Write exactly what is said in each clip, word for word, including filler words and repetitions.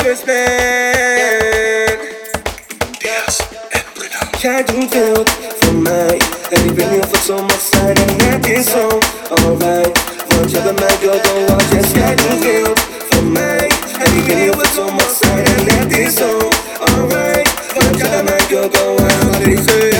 respect. Diaz en Brunel. Jij doet wild voor mij. En ik weet niet of het zo mag zijn. En het is zo, alright. Want jij bent mijn girl, go out. Yes, jij doet wild voor mij. En ik weet niet of het zo mag zijn. En het is zo, alright. Want jij bent mijn girl, go out. Wat is het?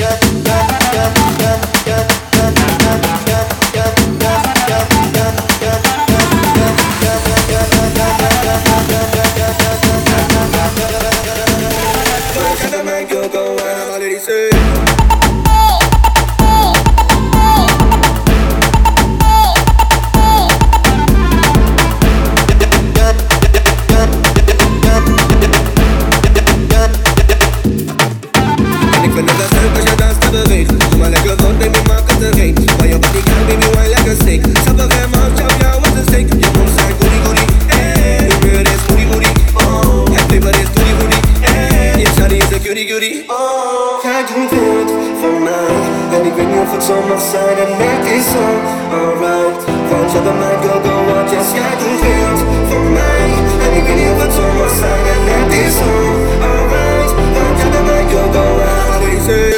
Jij doet wild voor mij. En ik weet niet of het zo mag zijn. En het is zo, alright. Want jij bent mijn girl, go out. Yes, jij doet wild voor mij. En ik weet niet of het zo mag zijn. En het is zo, alright. Want jij bent mijn girl, go out. Wat is het?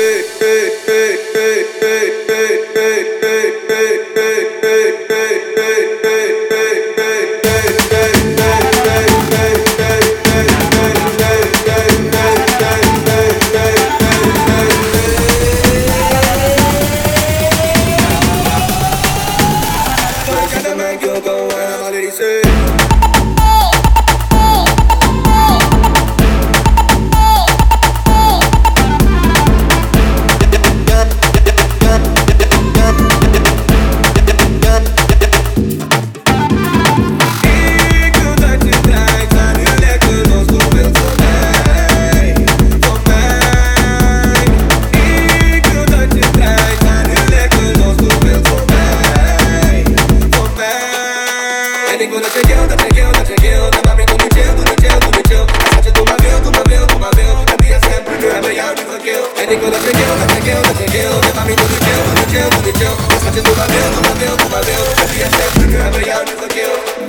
Ik wil dat je geel, dat je geel, dat je geel. Dan mami, doe niet chill, doe niet chill, doe niet chill. Als je doe maar wil, doe maar wil, doe maar wil. En die is sempre, nu hebben jou nu gekild. En ik wil dat je geel, dat je geel, dat je geel. Dan mami, doe niet chill, doe niet chill, doe niet chill. Als je doe maar wil, doe maar wil, doe maar wil. En die is sempre, nu hebben jou nu gekild.